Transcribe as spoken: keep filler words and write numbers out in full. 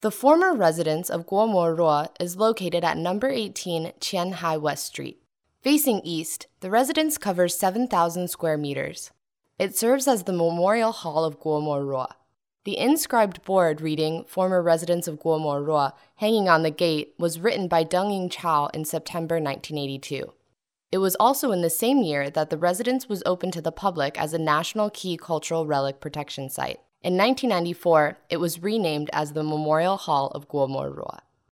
The former residence of Guo Mo Ruo is located at number eighteen Qianhai West Street. Facing east, the residence covers seven thousand square meters. It serves as the memorial hall of Guo Mo Ruo. The inscribed board reading "Former Residence of Guo Mo Ruo" hanging on the gate was written by Deng Yingchao in September nineteen eighty-two. It was also in the same year that the residence was opened to the public as a National Key Cultural Relic Protection Site. In nineteen ninety-four, it was renamed as the Memorial Hall of Guo Mo Ruo.